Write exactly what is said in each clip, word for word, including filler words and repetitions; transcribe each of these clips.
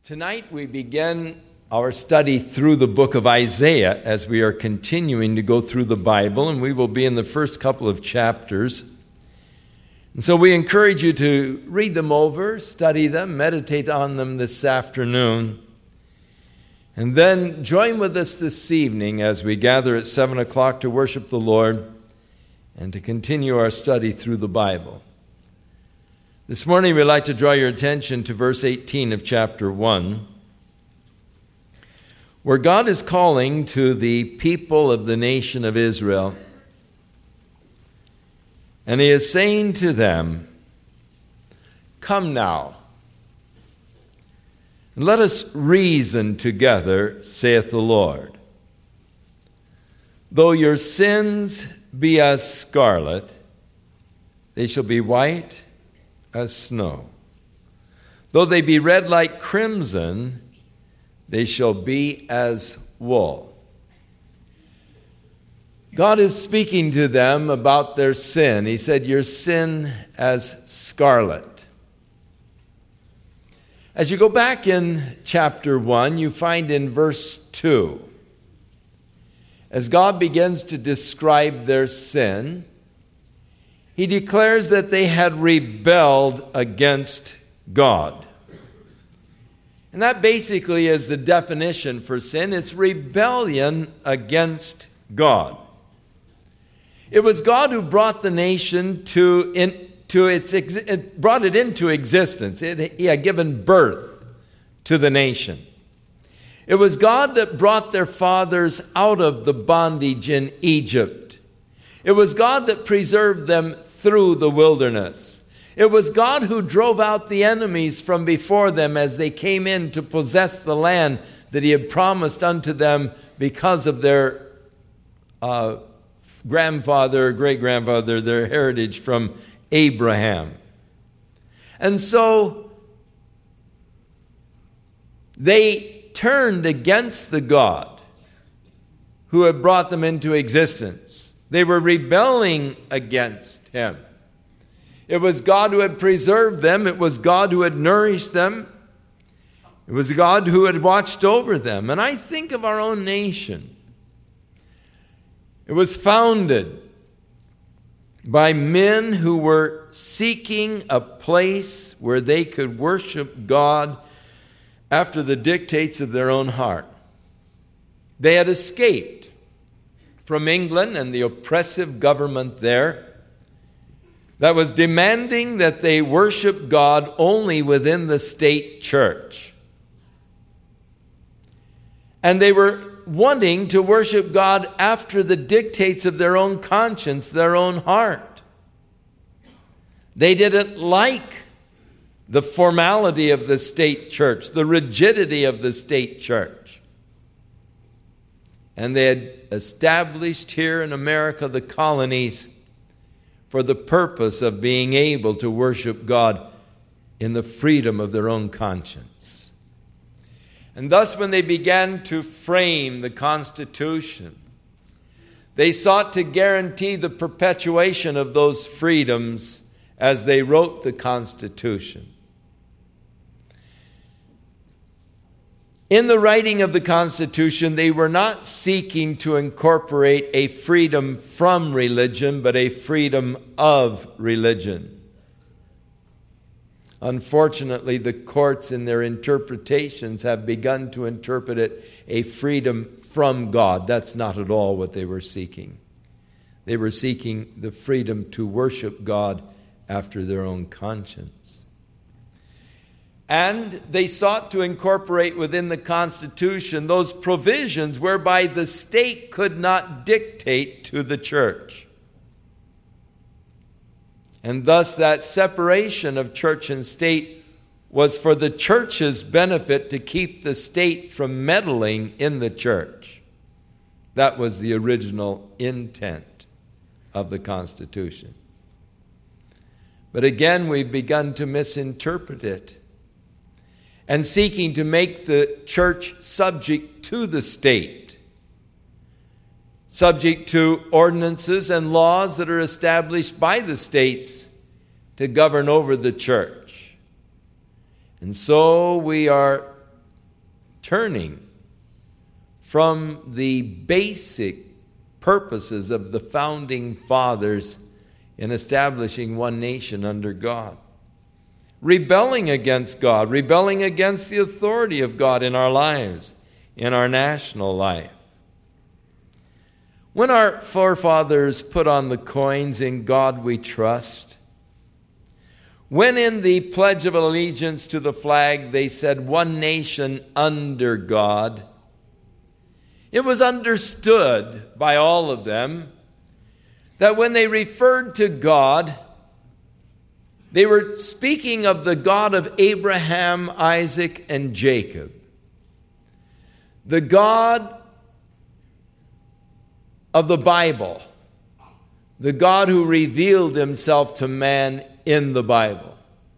Tonight we begin our study through the book of Isaiah as we are continuing to go through the Bible, and we will be in the first couple of chapters. And so we encourage you to read them over, study them, meditate on them this afternoon, and then join with us this evening as we gather at seven o'clock to worship the Lord and to continue our study through the Bible. This morning we'd like to draw your attention to verse eighteen of chapter one, where God is calling to the people of the nation of Israel. And he is saying to them, "Come now, and let us reason together, saith the Lord. Though your sins be as scarlet, they shall be white as snow. Though they be red like crimson, they shall be as wool." God is speaking to them about their sin. He said, "Your sin as scarlet." As you go back in chapter one, you find in verse two, as God begins to describe their sin, he declares that they had rebelled against God. And that basically is the definition for sin. It's rebellion against God. It was God who brought the nation to, in, to its, it brought it into existence. It, he had given birth to the nation. It was God that brought their fathers out of the bondage in Egypt. It was God that preserved them through the wilderness. It was God who drove out the enemies from before them as they came in to possess the land that he had promised unto them because of their uh, grandfather, great-grandfather, their heritage from Abraham. And so they turned against the God who had brought them into existence. They were rebelling against him. It was God who had preserved them. It was God who had nourished them. It was God who had watched over them. And I think of our own nation. It was founded by men who were seeking a place where they could worship God after the dictates of their own heart. They had escaped from England and the oppressive government there that was demanding that they worship God only within the state church. And they were wanting to worship God after the dictates of their own conscience, their own heart. They didn't like the formality of the state church, the rigidity of the state church. And they had established here in America the colonies for the purpose of being able to worship God in the freedom of their own conscience. And thus, when they began to frame the Constitution, they sought to guarantee the perpetuation of those freedoms as they wrote the Constitution. In the writing of the Constitution, they were not seeking to incorporate a freedom from religion, but a freedom of religion. Unfortunately, the courts in their interpretations have begun to interpret it a freedom from God. That's not at all what they were seeking. They were seeking the freedom to worship God after their own conscience. And they sought to incorporate within the Constitution those provisions whereby the state could not dictate to the church. And thus that separation of church and state was for the church's benefit to keep the state from meddling in the church. That was the original intent of the Constitution. But again, we've begun to misinterpret it, and seeking to make the church subject to the state, subject to ordinances and laws that are established by the states to govern over the church. And so we are turning from the basic purposes of the founding fathers in establishing one nation under God. Rebelling against God, rebelling against the authority of God in our lives, in our national life. When our forefathers put on the coins, "In God we trust," when in the Pledge of Allegiance to the flag they said, "One nation under God," it was understood by all of them that when they referred to God, they were speaking of the God of Abraham, Isaac, and Jacob. The God of the Bible. The God who revealed himself to man in the Bible.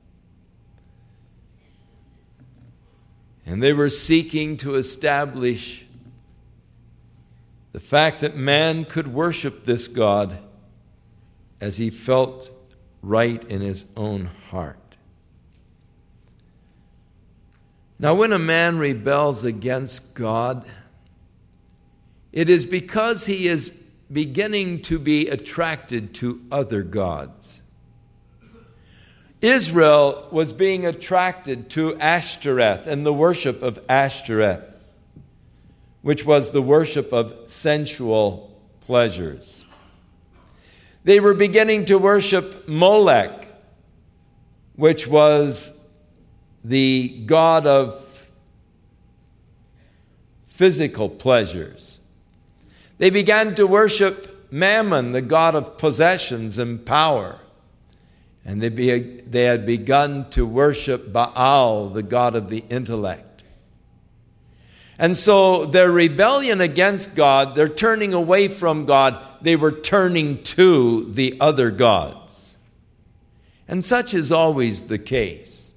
And they were seeking to establish the fact that man could worship this God as he felt right in his own heart. Now, when a man rebels against God, it is because he is beginning to be attracted to other gods. Israel was being attracted to Ashtoreth and the worship of Ashtoreth, which was the worship of sensual pleasures. They were beginning to worship Molech, which was the god of physical pleasures. They began to worship Mammon, the god of possessions and power. And they, be, they had begun to worship Baal, the god of the intellect. And so their rebellion against God, they're turning away from God, they were turning to the other gods. And such is always the case.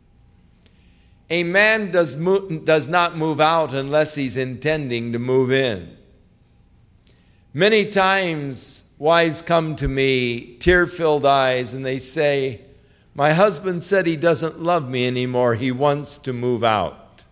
A man does, move, does not move out unless he's intending to move in. Many times, wives come to me, tear-filled eyes, and they say, "My husband said he doesn't love me anymore. He wants to move out."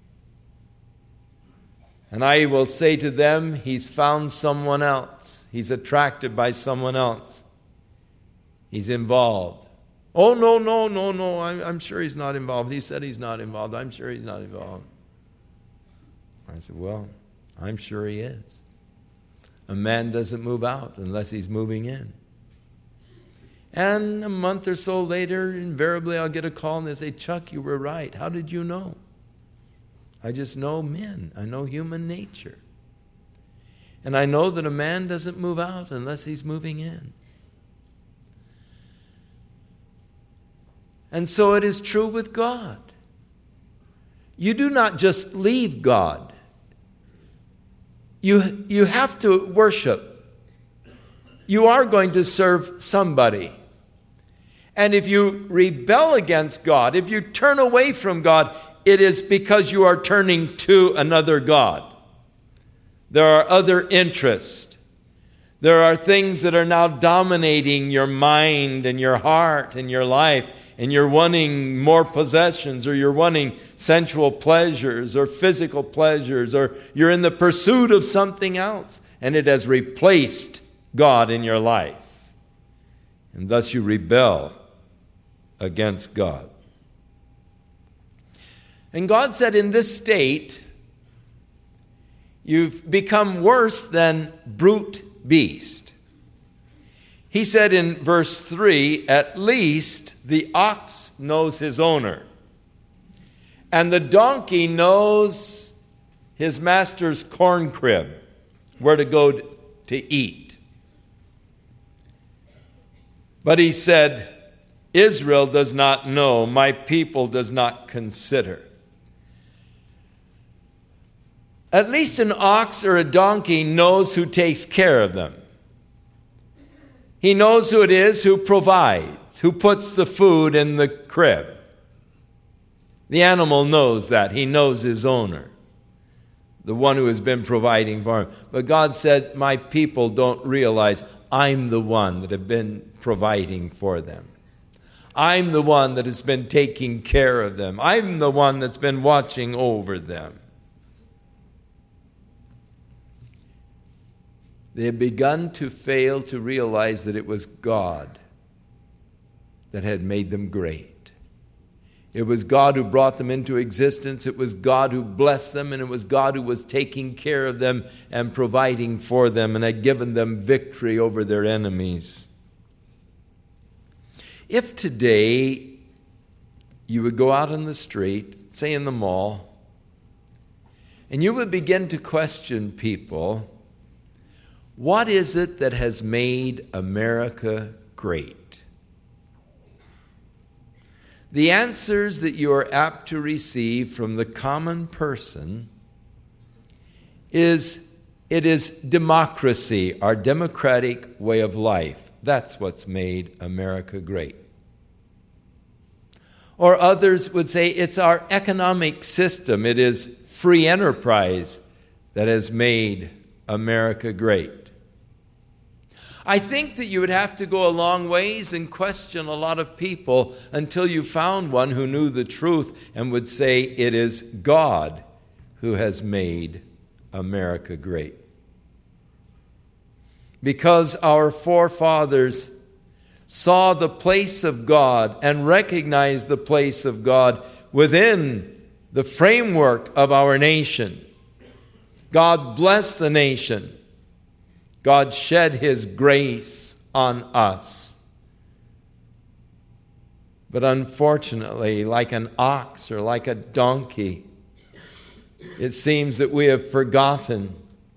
And I will say to them, he's found someone else. He's attracted by someone else. He's involved. "Oh, no, no, no, no, I'm, I'm sure he's not involved. He said he's not involved. I'm sure he's not involved." I said, "Well, I'm sure he is." A man doesn't move out unless he's moving in. And a month or so later, invariably I'll get a call and they say, "Chuck, you were right. How did you know?" I just know men. I know human nature. And I know that a man doesn't move out unless he's moving in. And so it is true with God. You do not just leave God. You, you have to worship. You are going to serve somebody. And if you rebel against God, if you turn away from God, it is because you are turning to another God. There are other interests. There are things that are now dominating your mind and your heart and your life, and you're wanting more possessions, or you're wanting sensual pleasures or physical pleasures, or you're in the pursuit of something else, and it has replaced God in your life. And thus you rebel against God. And God said, in this state, you've become worse than brute beast. He said in verse three, "At least the ox knows his owner, and the donkey knows his master's corn crib, where to go to eat." But he said, "Israel does not know, my people does not consider." At least an ox or a donkey knows who takes care of them. He knows who it is who provides, who puts the food in the crib. The animal knows that. He knows his owner, the one who has been providing for him. But God said, my people don't realize I'm the one that have been providing for them. I'm the one that has been taking care of them. I'm the one that's been watching over them. They had begun to fail to realize that it was God that had made them great. It was God who brought them into existence. It was God who blessed them, and it was God who was taking care of them and providing for them and had given them victory over their enemies. If today you would go out on the street, say in the mall, and you would begin to question people, what is it that has made America great? The answers that you are apt to receive from the common person is, it is democracy, our democratic way of life. That's what's made America great. Or others would say it's our economic system. It is free enterprise that has made America great. I think that you would have to go a long ways and question a lot of people until you found one who knew the truth and would say it is God who has made America great. Because our forefathers saw the place of God and recognized the place of God within the framework of our nation. God blessed the nation. God shed His grace on us. But unfortunately, like an ox or like a donkey, it seems that we have forgotten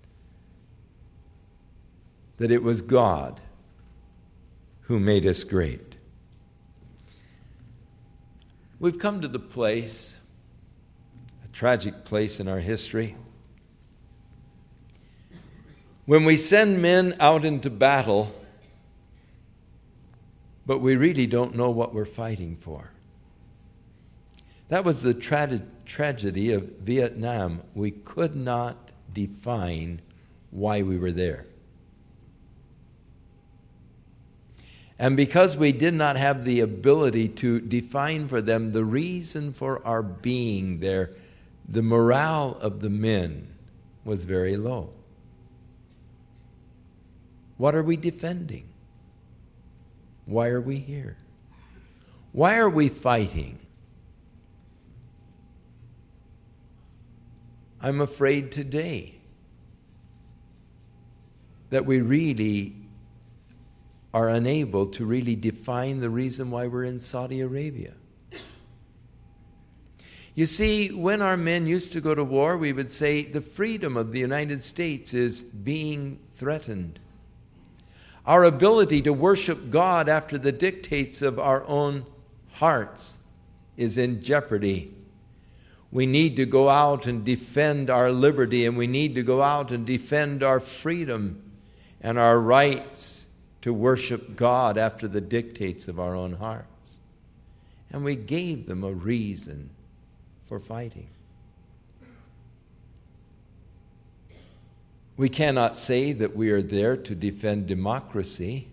that it was God who made us great. We've come to the place, a tragic place in our history, when we send men out into battle, but we really don't know what we're fighting for. That was the tra- tragedy of Vietnam. We could not define why we were there. And because we did not have the ability to define for them the reason for our being there, the morale of the men was very low. What are we defending? Why are we here? Why are we fighting? I'm afraid today that we really are unable to really define the reason why we're in Saudi Arabia. You see, when our men used to go to war, we would say the freedom of the United States is being threatened. Our ability to worship God after the dictates of our own hearts is in jeopardy. We need to go out and defend our liberty, and we need to go out and defend our freedom and our rights to worship God after the dictates of our own hearts. And we gave them a reason for fighting. We cannot say that we are there to defend democracy,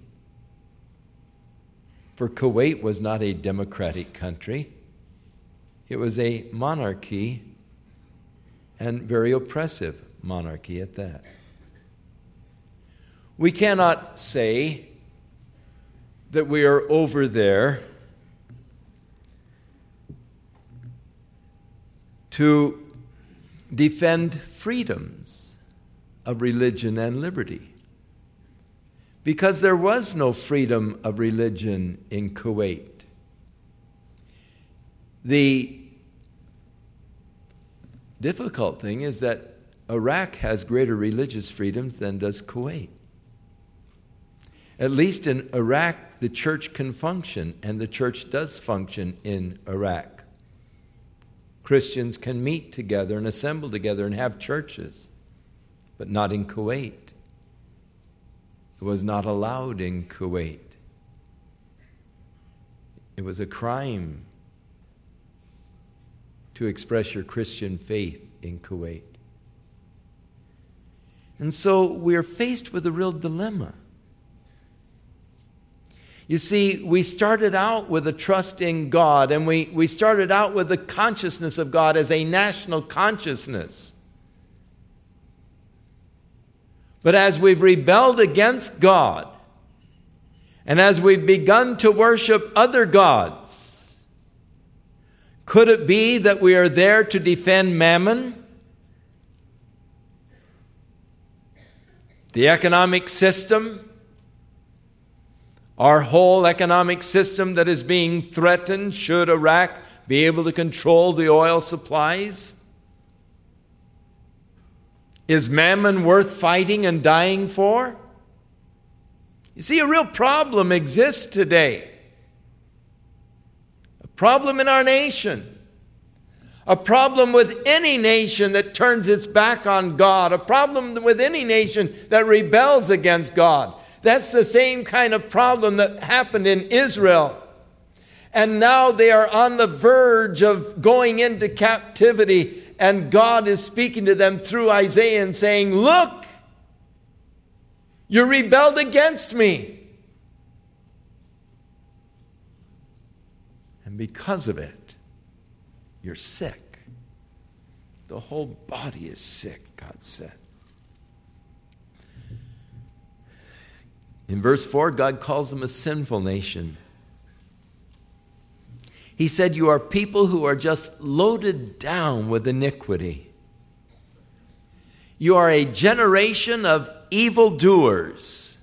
for Kuwait was not a democratic country. It was a monarchy, and very oppressive monarchy at that. We cannot say that we are over there to defend freedoms of religion and liberty, because there was no freedom of religion in Kuwait. The difficult thing is that Iraq has greater religious freedoms than does Kuwait. At least in Iraq, the church can function, and the church does function in Iraq. Christians can meet together and assemble together and have churches, but not in Kuwait. It was not allowed in Kuwait. It was a crime to express your Christian faith in Kuwait. And so we're faced with a real dilemma. You see, we started out with a trust in God, and we, we started out with the consciousness of God as a national consciousness. But as we've rebelled against God, and as we've begun to worship other gods, could it be that we are there to defend Mammon? The economic system, our whole economic system that is being threatened, should Iraq be able to control the oil supplies? Is Mammon worth fighting and dying for? You see, a real problem exists today. A problem in our nation. A problem with any nation that turns its back on God. A problem with any nation that rebels against God. That's the same kind of problem that happened in Israel. And now they are on the verge of going into captivity. And God is speaking to them through Isaiah and saying, look, you rebelled against me. And because of it, you're sick. The whole body is sick, God said. In verse four, God calls them a sinful nation. He said, you are people who are just loaded down with iniquity. You are a generation of evildoers.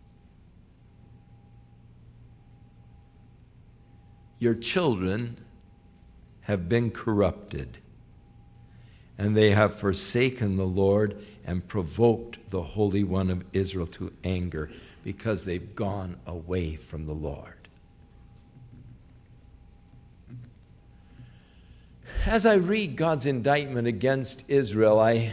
Your children have been corrupted, and they have forsaken the Lord and provoked the Holy One of Israel to anger because they've gone away from the Lord. As I read God's indictment against Israel, I,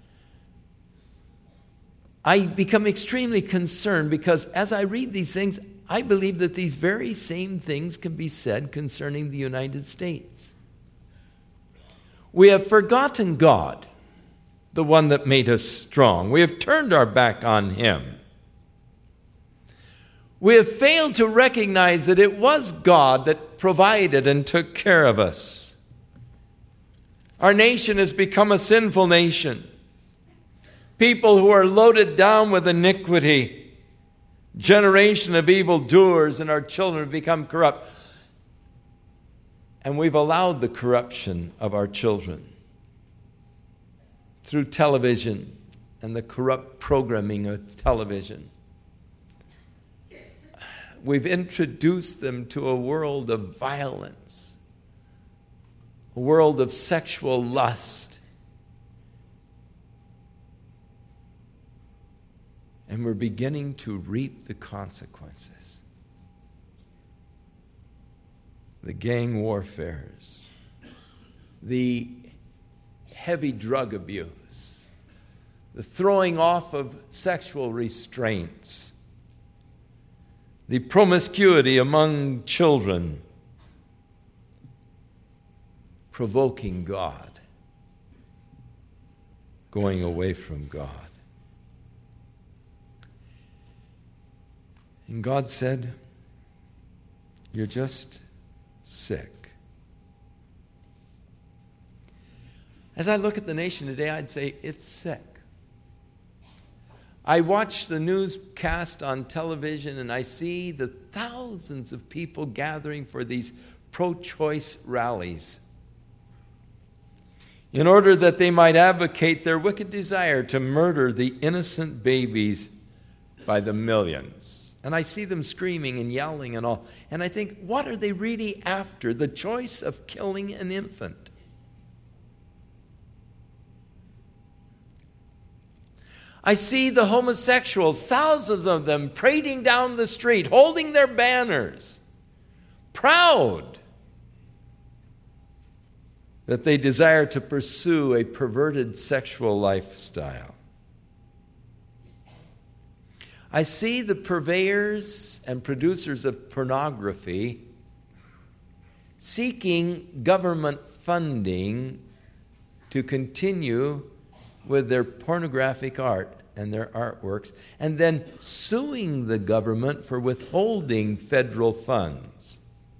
I become extremely concerned because as I read these things, I believe that these very same things can be said concerning the United States. We have forgotten God, the one that made us strong. We have turned our back on Him. We have failed to recognize that it was God that provided and took care of us. Our nation has become a sinful nation. People who are loaded down with iniquity. Generation of evildoers, and our children have become corrupt. And we've allowed the corruption of our children through television and the corrupt programming of television. We've introduced them to a world of violence. A world of sexual lust. And we're beginning to reap the consequences. The gang warfares, the heavy drug abuse, the throwing off of sexual restraints, the promiscuity among children, provoking God, going away from God. And God said, you're just sick. As I look at the nation today, I'd say it's sick. I watch the newscast on television and I see the thousands of people gathering for these pro-choice rallies in order that they might advocate their wicked desire to murder the innocent babies by the millions. And I see them screaming and yelling and all. And I think, what are they really after? The choice of killing an infant. I see the homosexuals, thousands of them, parading down the street, holding their banners, proud that they desire to pursue a perverted sexual lifestyle. I see the purveyors and producers of pornography seeking government funding to continue with their pornographic art and their artworks, and then suing the government for withholding federal funds.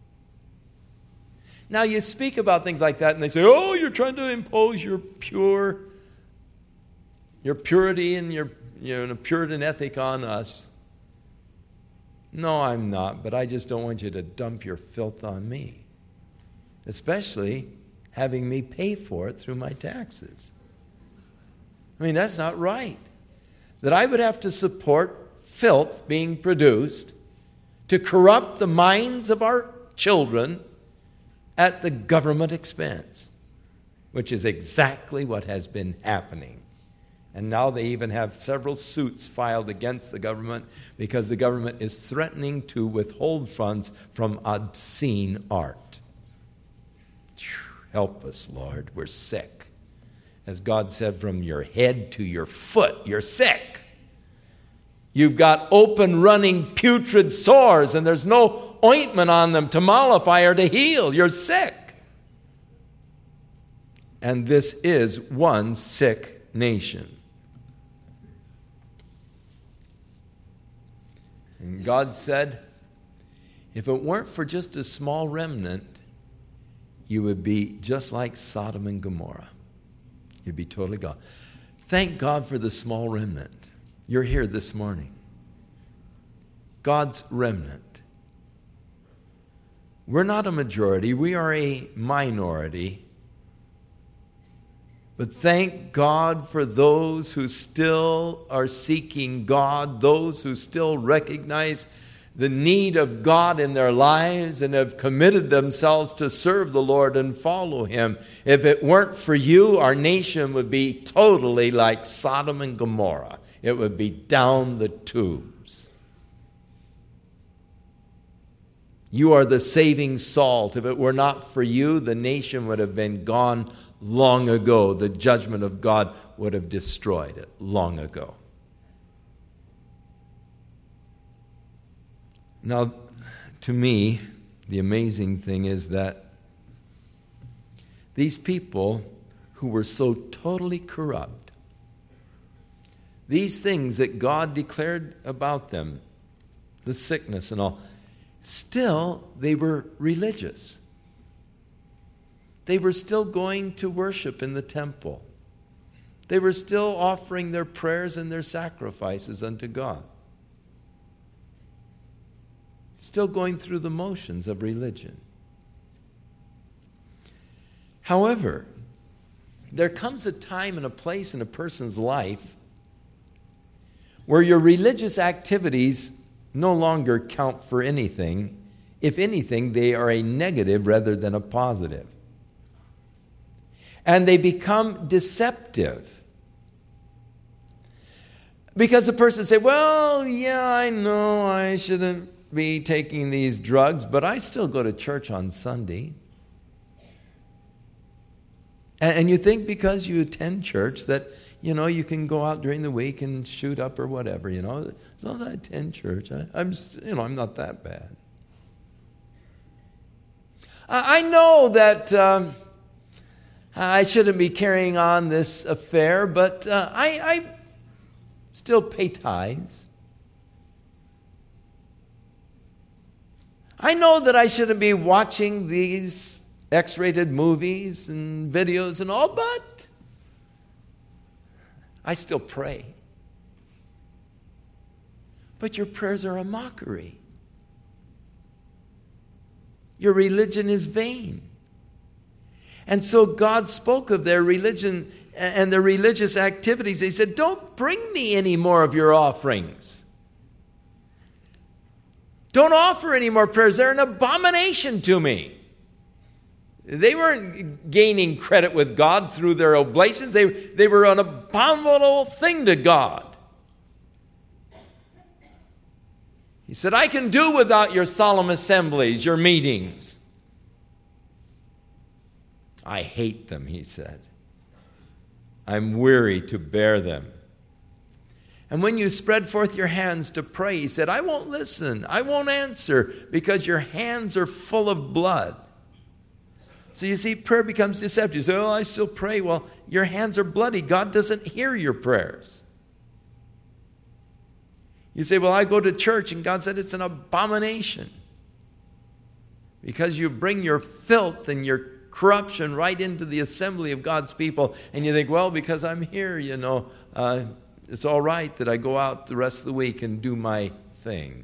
Now, you speak about things like that, and they say, oh, you're trying to impose your pure, your purity and your, you know, Puritan ethic on us. No, I'm not, but I just don't want you to dump your filth on me, especially having me pay for it through my taxes. I mean, that's not right. That I would have to support filth being produced to corrupt the minds of our children at the government expense, which is exactly what has been happening. And now they even have several suits filed against the government because the government is threatening to withhold funds from obscene art. Help us, Lord. We're sick. As God said, from your head to your foot, you're sick. You've got open, running, putrid sores, and there's no ointment on them to mollify or to heal. You're sick. And this is one sick nation. And God said, if it weren't for just a small remnant, you would be just like Sodom and Gomorrah. You'd be totally gone. Thank God for the small remnant. You're here this morning. God's remnant. We're not a majority. We are a minority. But thank God for those who still are seeking God, those who still recognize the need of God in their lives and have committed themselves to serve the Lord and follow Him. If it weren't for you, our nation would be totally like Sodom and Gomorrah. It would be down the tubes. You are the saving salt. If it were not for you, the nation would have been gone long ago. The judgment of God would have destroyed it long ago. Now, to me, the amazing thing is that these people who were so totally corrupt, these things that God declared about them, the sickness and all, still they were religious. They were still going to worship in the temple. They were still offering their prayers and their sacrifices unto God. Still going through the motions of religion. However, there comes a time and a place in a person's life where your religious activities no longer count for anything. If anything, they are a negative rather than a positive. And they become deceptive. Because a person say, well, yeah, I know I shouldn't be taking these drugs, but I still go to church on Sunday. And, and you think because you attend church that, you know, you can go out during the week and shoot up or whatever, you know. As long as I attend church, I, I'm, you know, I'm not that bad. I, I know that um, I shouldn't be carrying on this affair, but uh, I, I still pay tithes. I know that I shouldn't be watching these X-rated movies and videos and all, but I still pray. But your prayers are a mockery. Your religion is vain. And so God spoke of their religion and their religious activities. He said, don't bring me any more of your offerings. Don't offer any more prayers. They're an abomination to me. They weren't gaining credit with God through their oblations. They, they were an abominable thing to God. He said, I can do without your solemn assemblies, your meetings. I hate them, he said. I'm weary to bear them. And when you spread forth your hands to pray, he said, I won't listen. I won't answer because your hands are full of blood. So you see, prayer becomes deceptive. You say, oh, I still pray. Well, your hands are bloody. God doesn't hear your prayers. You say, well, I go to church, and God said it's an abomination. Because you bring your filth and your corruption right into the assembly of God's people, and you think, well, because I'm here, you know, uh, It's all right that I go out the rest of the week and do my thing.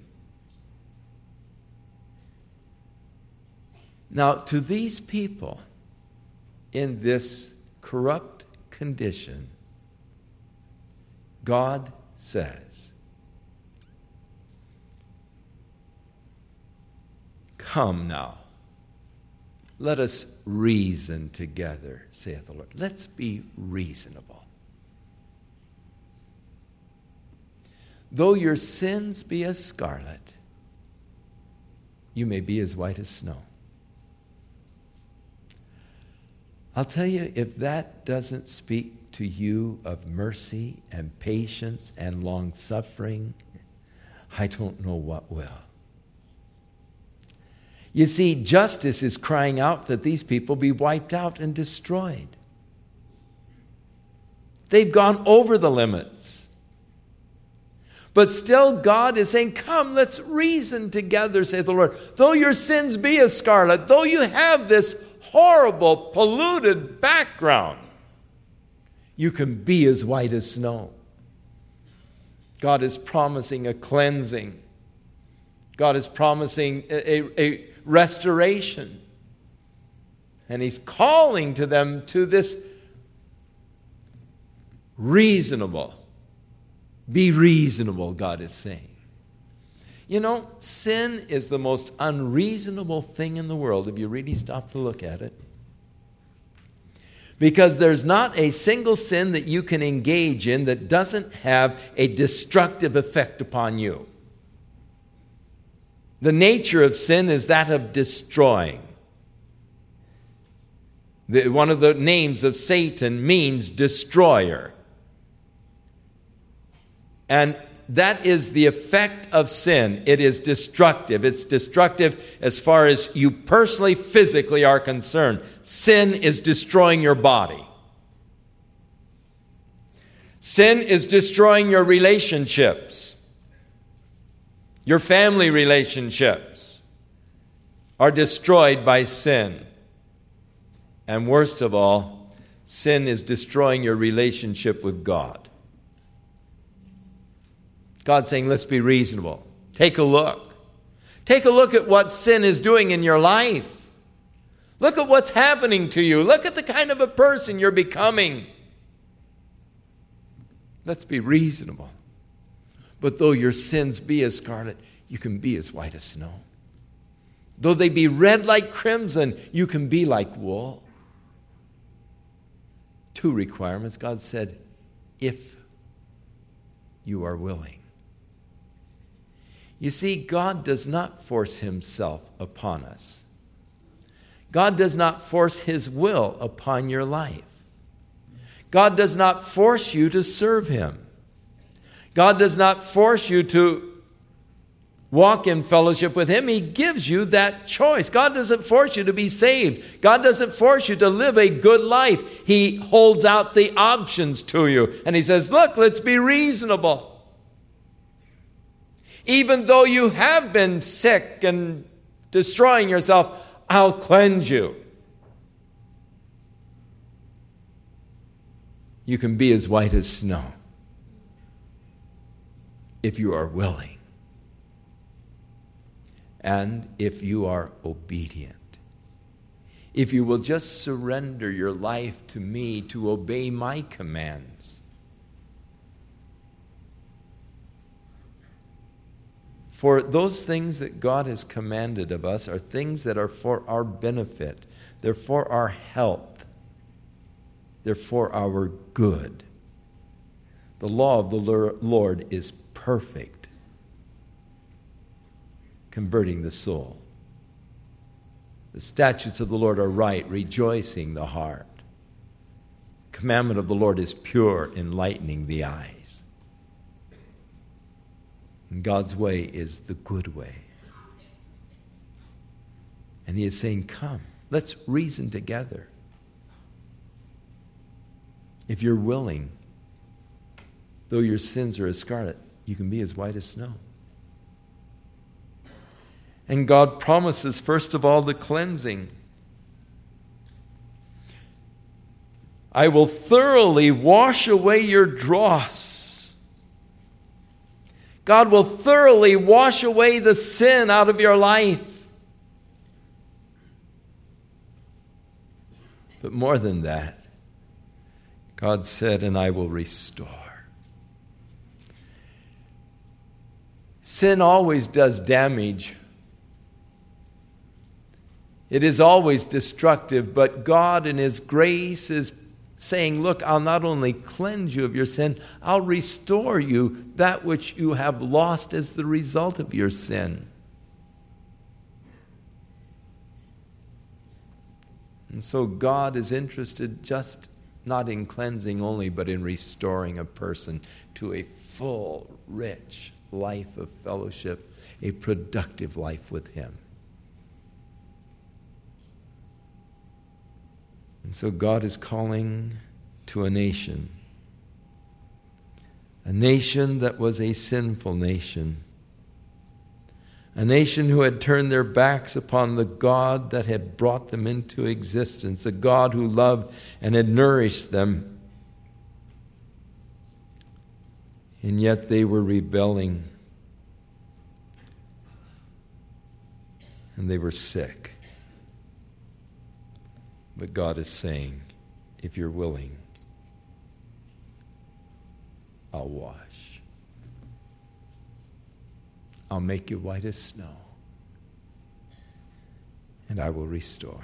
Now, to these people in this corrupt condition, God says, "Come now, let us reason together, saith the Lord." Let's be reasonable. Though your sins be as scarlet, you may be as white as snow. I'll tell you, if that doesn't speak to you of mercy and patience and long-suffering, I don't know what will. You see, justice is crying out that these people be wiped out and destroyed. They've gone over the limits. But still God is saying, "Come, let's reason together, saith the Lord. Though your sins be as scarlet, though you have this horrible, polluted background, you can be as white as snow." God is promising a cleansing. God is promising a, a, a restoration. And He's calling to them to this reasonable. Be reasonable, God is saying. You know, sin is the most unreasonable thing in the world if you really stop to look at it. Because there's not a single sin that you can engage in that doesn't have a destructive effect upon you. The nature of sin is that of destroying. The, one of the names of Satan means destroyer. And that is the effect of sin. It is destructive. It's destructive as far as you personally, physically are concerned. Sin is destroying your body. Sin is destroying your relationships. Your family relationships are destroyed by sin. And worst of all, sin is destroying your relationship with God. God's saying, let's be reasonable. Take a look. Take a look at what sin is doing in your life. Look at what's happening to you. Look at the kind of a person you're becoming. Let's be reasonable. But though your sins be as scarlet, you can be as white as snow. Though they be red like crimson, you can be like wool. Two requirements. God said, if you are willing. You see, God does not force Himself upon us. God does not force His will upon your life. God does not force you to serve Him. God does not force you to walk in fellowship with Him. He gives you that choice. God doesn't force you to be saved. God doesn't force you to live a good life. He holds out the options to you. And He says, look, let's be reasonable. Even though you have been sick and destroying yourself, I'll cleanse you. You can be as white as snow if you are willing and if you are obedient. If you will just surrender your life to me to obey my commands. For those things that God has commanded of us are things that are for our benefit. They're for our health. They're for our good. The law of the Lord is perfect, converting the soul. The statutes of the Lord are right, rejoicing the heart. The commandment of the Lord is pure, enlightening the eyes. And God's way is the good way. And He is saying, come, let's reason together. If you're willing, though your sins are as scarlet, you can be as white as snow. And God promises, first of all, the cleansing. I will thoroughly wash away your dross God will thoroughly wash away the sin out of your life. But more than that, God said, and I will restore. Sin always does damage. It is always destructive, but God in His grace is saying, look, I'll not only cleanse you of your sin, I'll restore you that which you have lost as the result of your sin. And so God is interested just not in cleansing only, but in restoring a person to a full, rich life of fellowship, a productive life with Him. And so God is calling to a nation, a nation that was a sinful nation, a nation who had turned their backs upon the God that had brought them into existence, a God who loved and had nourished them. And yet they were rebelling, and they were sick. But God is saying, if you're willing, I'll wash. I'll make you white as snow, and I will restore.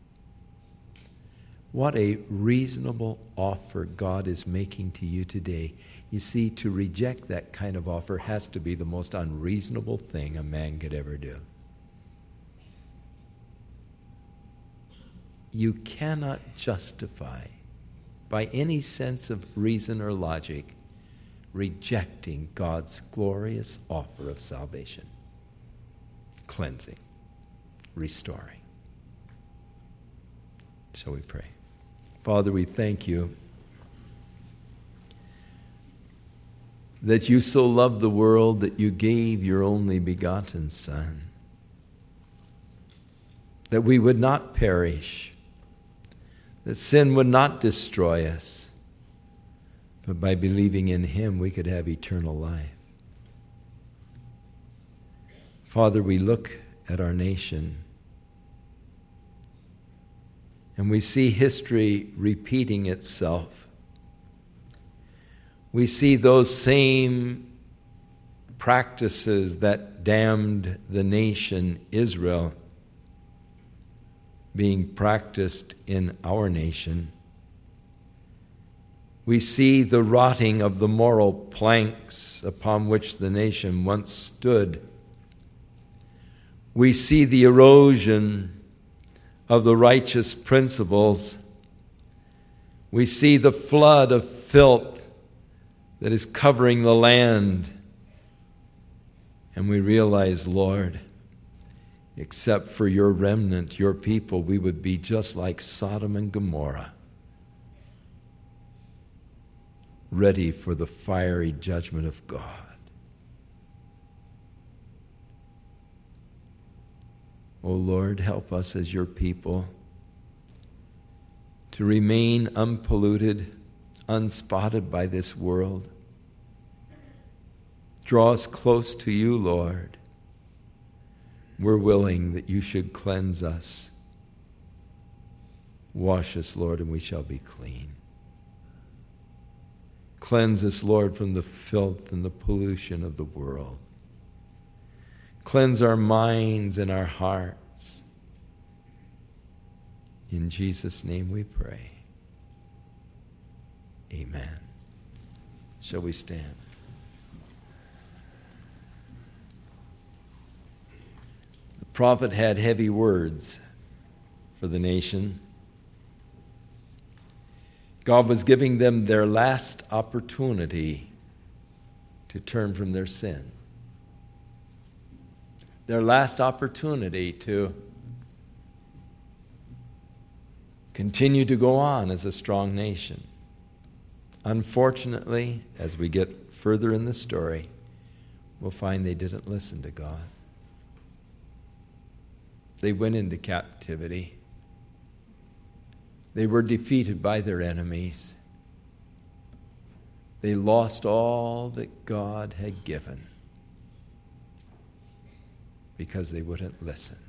What a reasonable offer God is making to you today. You see, to reject that kind of offer has to be the most unreasonable thing a man could ever do. You cannot justify, by any sense of reason or logic, rejecting God's glorious offer of salvation, cleansing, restoring. Shall we pray? Father, we thank you that you so loved the world that you gave your only begotten Son, that we would not perish, that sin would not destroy us, but by believing in Him we could have eternal life. Father, we look at our nation and we see history repeating itself. We see those same practices that damned the nation Israel being practiced in our nation. We see the rotting of the moral planks upon which the nation once stood. We see the erosion of the righteous principles. We see the flood of filth that is covering the land. And we realize, Lord, except for your remnant, your people, we would be just like Sodom and Gomorrah, ready for the fiery judgment of God. Oh Lord, help us as your people to remain unpolluted, unspotted by this world. Draw us close to you, Lord. We're willing that you should cleanse us. Wash us, Lord, and we shall be clean. Cleanse us, Lord, from the filth and the pollution of the world. Cleanse our minds and our hearts. In Jesus' name we pray. Amen. Shall we stand? The prophet had heavy words for the nation. God was giving them their last opportunity to turn from their sin. Their last opportunity to continue to go on as a strong nation. Unfortunately, as we get further in the story, we'll find they didn't listen to God. They went into captivity. They were defeated by their enemies. They lost all that God had given. because they wouldn't listen.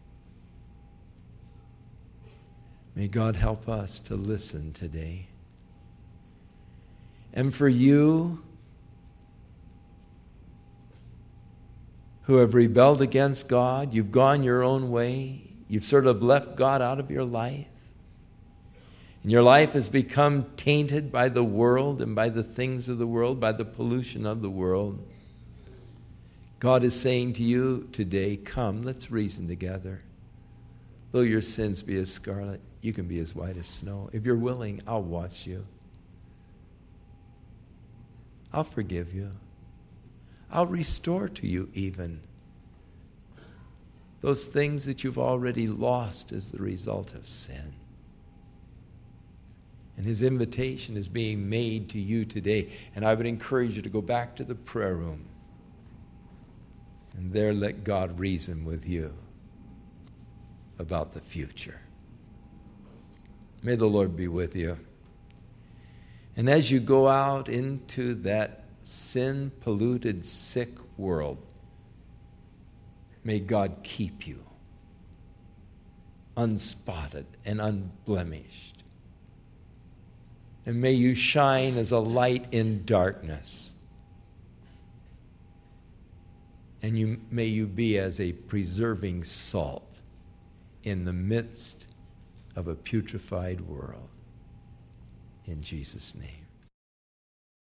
May God help us to listen today. And for you who have rebelled against God, you've gone your own way, you've sort of left God out of your life, and your life has become tainted by the world and by the things of the world, by the pollution of the world. God is saying to you today, come, let's reason together. Though your sins be as scarlet, you can be as white as snow. If you're willing, I'll wash you. I'll forgive you. I'll restore to you even those things that you've already lost as the result of sin. And his invitation is being made to you today. And I would encourage you to go back to the prayer room and there let God reason with you about the future. May the Lord be with you. And as you go out into that sin-polluted, sick world, may God keep you unspotted and unblemished. And may you shine as a light in darkness. And you, may you be as a preserving salt in the midst of a putrefied world. In Jesus' name.